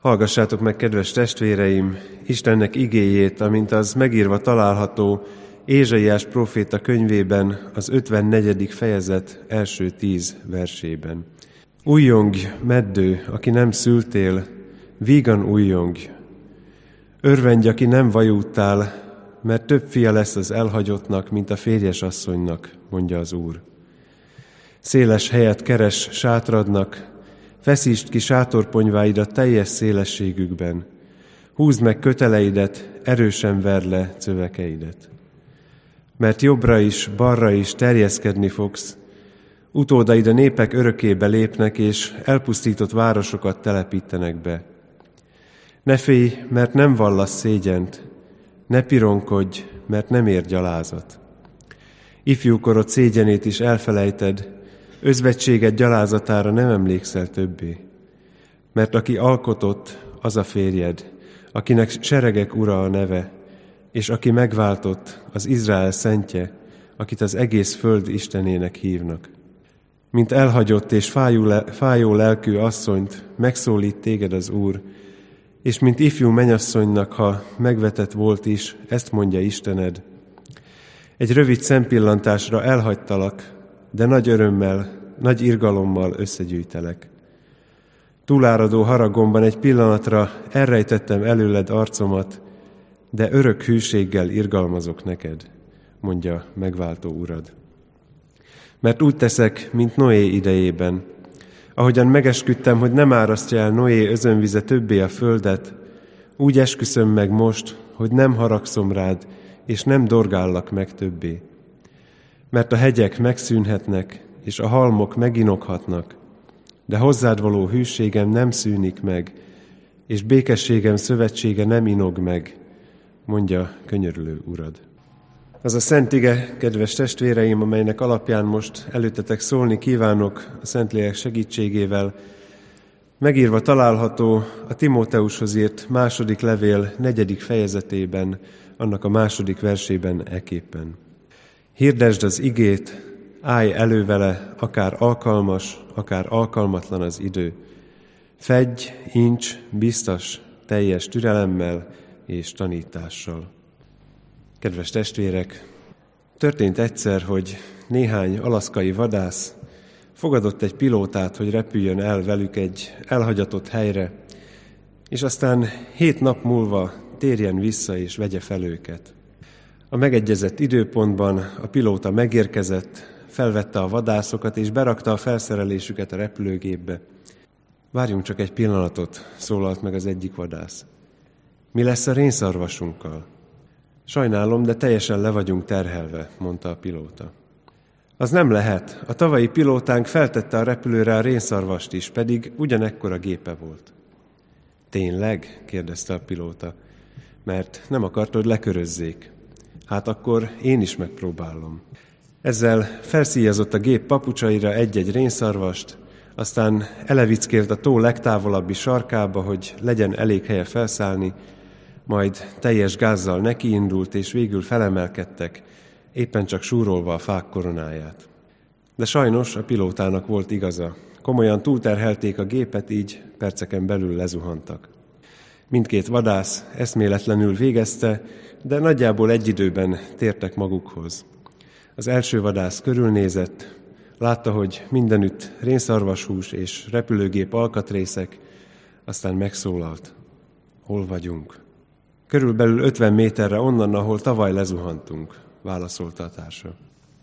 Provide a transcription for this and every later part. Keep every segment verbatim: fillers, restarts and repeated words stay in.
Hallgassátok meg, kedves testvéreim, Istennek igéjét, amint az megírva található Ézsaiás próféta könyvében, az ötvennegyedik fejezet első tíz versében. Újjongj, meddő, aki nem szültél, vígan újjongj. Örvendj, aki nem vajúdtál, mert több fia lesz az elhagyottnak, mint a férjes asszonynak, mondja az Úr. Széles helyet keres sátradnak, feszítsd ki sátorponyváidat teljes szélességükben. Húzd meg köteleidet, erősen verd le cövekeidet. Mert jobbra is, balra is terjeszkedni fogsz, utódaid a népek örökébe lépnek, és elpusztított városokat telepítenek be. Ne félj, mert nem vallasz szégyent, ne pironkodj, mert nem ér gyalázat. Ifjúkorod szégyenét is elfelejted, özvegységed gyalázatára nem emlékszel többé. Mert aki alkotott, az a férjed, akinek seregek ura a neve, és aki megváltott, az Izrael szentje, akit az egész föld istenének hívnak. Mint elhagyott és fájó, le, fájó lelkű asszonyt megszólít téged az Úr, és mint ifjú mennyasszonynak, ha megvetett volt is, ezt mondja Istened. Egy rövid szempillantásra elhagytalak, de nagy örömmel, nagy irgalommal összegyűjtelek. Túláradó haragomban egy pillanatra elrejtettem előled arcomat, de örök hűséggel irgalmazok neked, mondja megváltó Urad. Mert úgy teszek, mint Noé idejében, ahogyan megesküdtem, hogy nem árasztja el Noé özönvize többé a földet, úgy esküszöm meg most, hogy nem haragszom rád, és nem dorgállak meg többé. Mert a hegyek megszűnhetnek, és a halmok meginoghatnak, de hozzád való hűségem nem szűnik meg, és békességem szövetsége nem inog meg, mondja könyörülő Urad. Az a szent ige, kedves testvéreim, amelynek alapján most előttetek szólni kívánok a Szentlélek segítségével, megírva található a Timóteushoz írt második levél negyedik fejezetében, annak a második versében eképpen. Hirdesd az igét, állj elő vele, akár alkalmas, akár alkalmatlan az idő. Fedj, incs, biztos, teljes türelemmel és tanítással. Kedves testvérek, történt egyszer, hogy néhány alaszkai vadász fogadott egy pilótát, hogy repüljön el velük egy elhagyatott helyre, és aztán hét nap múlva térjen vissza és vegye fel őket. A megegyezett időpontban a pilóta megérkezett, felvette a vadászokat és berakta a felszerelésüket a repülőgépbe. Várjunk csak egy pillanatot, szólalt meg az egyik vadász. Mi lesz a rénszarvasunkkal? Sajnálom, de teljesen le vagyunk terhelve, mondta a pilóta. Az nem lehet. A tavalyi pilótánk feltette a repülőre a rénszarvast is, pedig ugyanekkora gépe volt. Tényleg? Kérdezte a pilóta, mert nem akart, hogy lekörözzék. Hát akkor én is megpróbálom. Ezzel felszíjazott a gép papucsaira egy-egy rénszarvast, aztán elevickélt a tó legtávolabbi sarkába, hogy legyen elég helye felszállni, majd teljes gázzal nekiindult, és végül felemelkedtek, éppen csak súrolva a fák koronáját. De sajnos a pilótának volt igaza. Komolyan túlterhelték a gépet, így perceken belül lezuhantak. Mindkét vadász eszméletlenül végezte, de nagyjából egy időben tértek magukhoz. Az első vadász körülnézett, látta, hogy mindenütt rénszarvashús és repülőgép alkatrészek, aztán megszólalt. Hol vagyunk? Körülbelül ötven méterre onnan, ahol tavaly lezuhantunk, válaszolta a társa.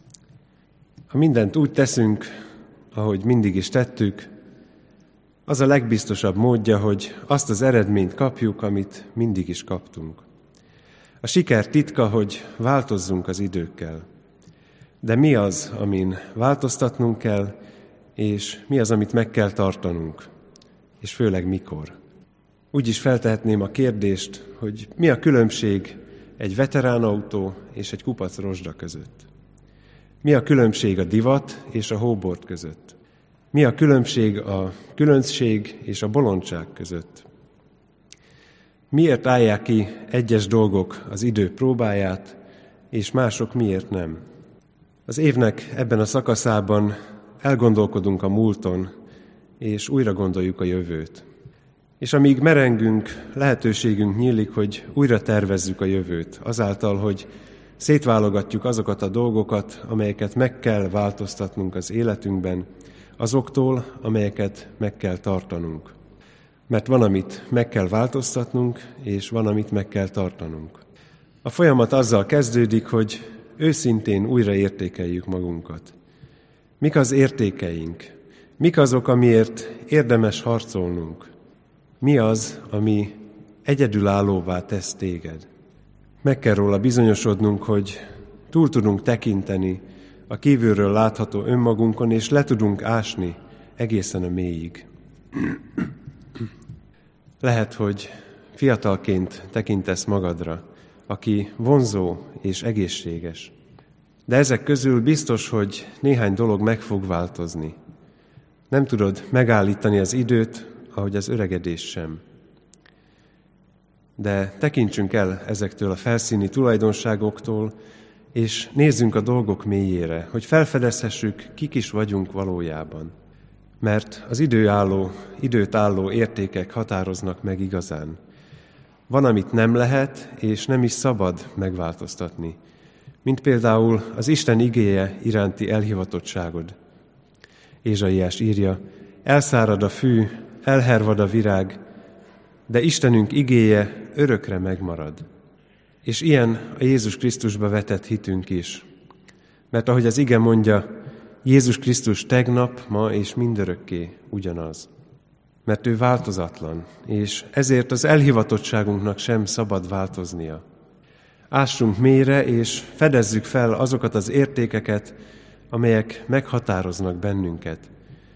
Ha mindent úgy teszünk, ahogy mindig is tettük, az a legbiztosabb módja, hogy azt az eredményt kapjuk, amit mindig is kaptunk. A siker titka, hogy változzunk az időkkel. De mi az, amin változtatnunk kell, és mi az, amit meg kell tartanunk, és főleg mikor? Úgy is feltehetném a kérdést, hogy mi a különbség egy veteránautó és egy kupac rozsda között? Mi a különbség a divat és a hóbort között? Mi a különbség a különbség és a bolondság között? Miért állják ki egyes dolgok az idő próbáját, és mások miért nem? Az évnek ebben a szakaszában elgondolkodunk a múlton, és újra gondoljuk a jövőt. És amíg merengünk, lehetőségünk nyílik, hogy újra tervezzük a jövőt, azáltal, hogy szétválogatjuk azokat a dolgokat, amelyeket meg kell változtatnunk az életünkben, azoktól, amelyeket meg kell tartanunk. Mert van, amit meg kell változtatnunk, és van, amit meg kell tartanunk. A folyamat azzal kezdődik, hogy őszintén újra értékeljük magunkat. Mik az értékeink? Mik azok, amiért érdemes harcolnunk? Mi az, ami egyedülállóvá tesz téged? Meg kell róla bizonyosodnunk, hogy túl tudunk tekinteni a kívülről látható önmagunkon, és le tudunk ásni egészen a mélyig. Lehet, hogy fiatalként tekintesz magadra, aki vonzó és egészséges. De ezek közül biztos, hogy néhány dolog meg fog változni. Nem tudod megállítani az időt, ahogy az öregedés sem. De tekintsünk el ezektől a felszíni tulajdonságoktól, és nézzünk a dolgok mélyére, hogy felfedezhessük, kik is vagyunk valójában. Mert az időálló, időt álló értékek határoznak meg igazán. Van, amit nem lehet, és nem is szabad megváltoztatni, mint például az Isten igéje iránti elhivatottságod. Ézsaiás írja, elszárad a fű, elhervad a virág, de Istenünk igéje örökre megmarad. És ilyen a Jézus Krisztusba vetett hitünk is. Mert ahogy az ige mondja, Jézus Krisztus tegnap, ma és mindörökké ugyanaz. Mert ő változatlan, és ezért az elhivatottságunknak sem szabad változnia. Ássunk mélyre, és fedezzük fel azokat az értékeket, amelyek meghatároznak bennünket.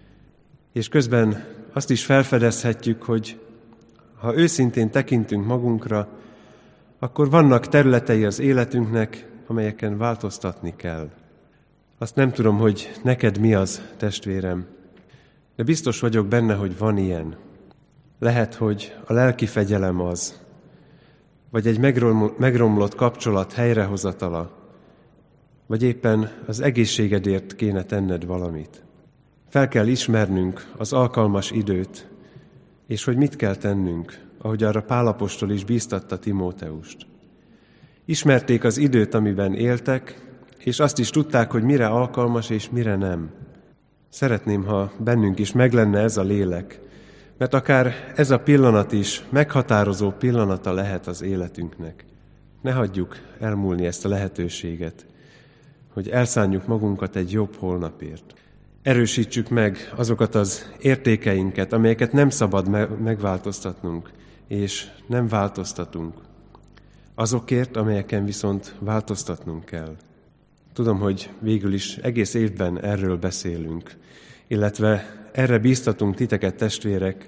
És közben azt is felfedezhetjük, hogy ha őszintén tekintünk magunkra, akkor vannak területei az életünknek, amelyeken változtatni kell. Azt nem tudom, hogy neked mi az, testvérem, de biztos vagyok benne, hogy van ilyen. Lehet, hogy a lelki fegyelem az, vagy egy megromlott kapcsolat helyrehozatala, vagy éppen az egészségedért kéne tenned valamit. Fel kell ismernünk az alkalmas időt, és hogy mit kell tennünk, ahogy arra Pál apostol is bíztatta Timóteust. Ismerték az időt, amiben éltek, és azt is tudták, hogy mire alkalmas és mire nem. Szeretném, ha bennünk is meglenne ez a lélek, mert akár ez a pillanat is meghatározó pillanata lehet az életünknek. Ne hagyjuk elmúlni ezt a lehetőséget, hogy elszánjuk magunkat egy jobb holnapért. Erősítsük meg azokat az értékeinket, amelyeket nem szabad me- megváltoztatnunk, és nem változtatunk. Azokért, amelyeken viszont változtatnunk kell. Tudom, hogy végül is egész évben erről beszélünk, illetve erre bíztatunk titeket, testvérek,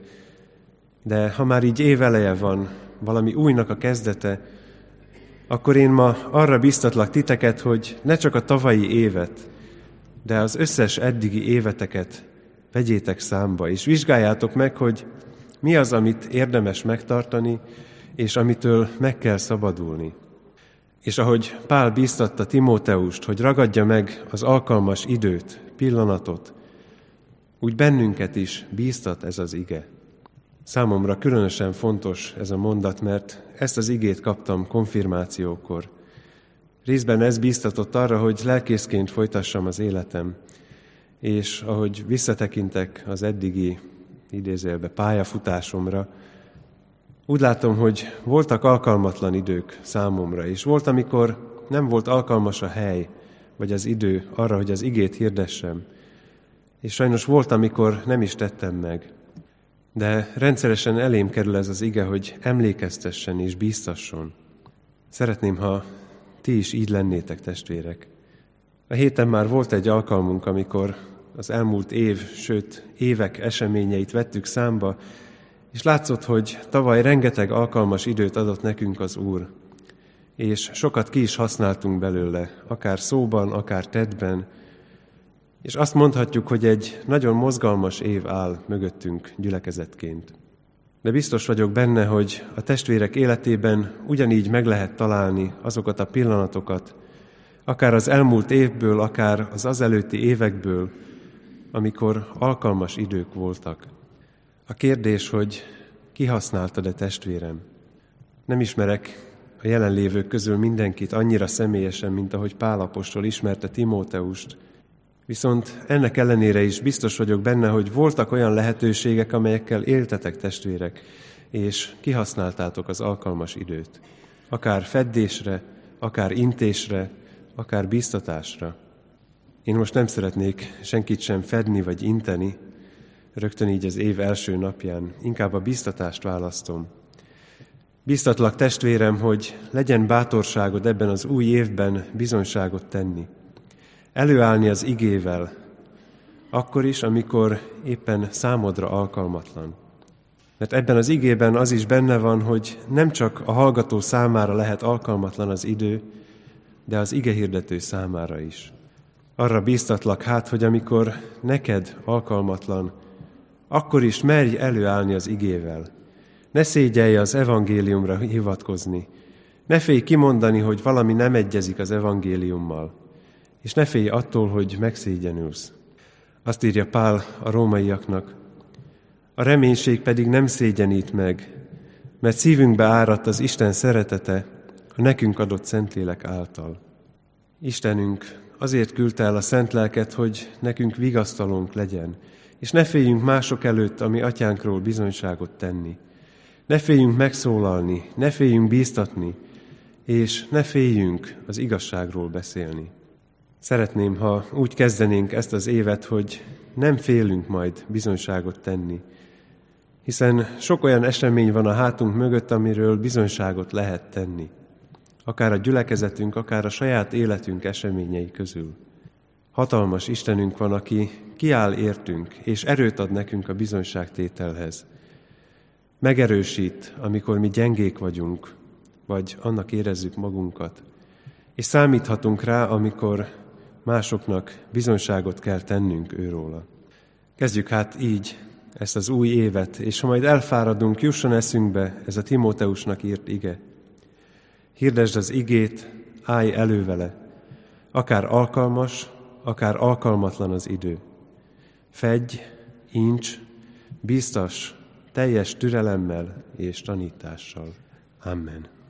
de ha már így éveleje van, valami újnak a kezdete, akkor én ma arra bíztatlak titeket, hogy ne csak a tavalyi évet, de az összes eddigi éveteket vegyétek számba, és vizsgáljátok meg, hogy mi az, amit érdemes megtartani, és amitől meg kell szabadulni. És ahogy Pál bíztatta Timóteust, hogy ragadja meg az alkalmas időt, pillanatot, úgy bennünket is bíztat ez az ige. Számomra különösen fontos ez a mondat, mert ezt az igét kaptam konfirmációkor. Részben ez bíztatott arra, hogy lelkészként folytassam az életem, és ahogy visszatekintek az eddigi idézőjelbe pályafutásomra, úgy látom, hogy voltak alkalmatlan idők számomra, és volt, amikor nem volt alkalmas a hely, vagy az idő arra, hogy az igét hirdessem. És sajnos volt, amikor nem is tettem meg. De rendszeresen elém kerül ez az ige, hogy emlékeztessen és bíztasson. Szeretném, ha ti is így lennétek, testvérek. A héten már volt egy alkalmunk, amikor az elmúlt év, sőt évek eseményeit vettük számba, és látszott, hogy tavaly rengeteg alkalmas időt adott nekünk az Úr, és sokat ki is használtunk belőle, akár szóban, akár tettben, és azt mondhatjuk, hogy egy nagyon mozgalmas év áll mögöttünk gyülekezetként. De biztos vagyok benne, hogy a testvérek életében ugyanígy meg lehet találni azokat a pillanatokat, akár az elmúlt évből, akár az azelőtti évekből, amikor alkalmas idők voltak. A kérdés, hogy kihasználtad-e, testvérem? Nem ismerek a jelenlévők közül mindenkit annyira személyesen, mint ahogy Pál apostol ismerte Timóteust. Viszont ennek ellenére is biztos vagyok benne, hogy voltak olyan lehetőségek, amelyekkel éltetek, testvérek, és kihasználtátok az alkalmas időt. Akár feddésre, akár intésre, akár bíztatásra. Én most nem szeretnék senkit sem fedni vagy inteni, rögtön így az év első napján. Inkább a bíztatást választom. Bíztatlak, testvérem, hogy legyen bátorságod ebben az új évben bizonyságot tenni. Előállni az igével, akkor is, amikor éppen számodra alkalmatlan. Mert ebben az igében az is benne van, hogy nem csak a hallgató számára lehet alkalmatlan az idő, de az igehirdető számára is. Arra bíztatlak hát, hogy amikor neked alkalmatlan, akkor is merj előállni az igével. Ne szégyelj az evangéliumra hivatkozni. Ne félj kimondani, hogy valami nem egyezik az evangéliummal. És ne félj attól, hogy megszégyenülsz. Azt írja Pál a rómaiaknak: a reménység pedig nem szégyenít meg, mert szívünkbe áradt az Isten szeretete a nekünk adott Szentlélek által. Istenünk azért küldte el a Szent Lelket, hogy nekünk vigasztalónk legyen, és ne féljünk mások előtt a mi atyánkról bizonyságot tenni. Ne féljünk megszólalni, ne féljünk bíztatni, és ne féljünk az igazságról beszélni. Szeretném, ha úgy kezdenénk ezt az évet, hogy nem félünk majd bizonyságot tenni, hiszen sok olyan esemény van a hátunk mögött, amiről bizonyságot lehet tenni. Akár a gyülekezetünk, akár a saját életünk eseményei közül. Hatalmas Istenünk van, aki kiáll értünk, és erőt ad nekünk a bizonyságtételhez. Megerősít, amikor mi gyengék vagyunk, vagy annak érezzük magunkat. És számíthatunk rá, amikor másoknak bizonyságot kell tennünk őróla. Kezdjük hát így ezt az új évet, és ha majd elfáradunk, jusson eszünkbe ez a Timóteusnak írt ige. Hirdesd az igét, állj elő vele, akár alkalmas, akár alkalmatlan az idő. Fedj, ints, bíztass teljes türelemmel és tanítással. Amen.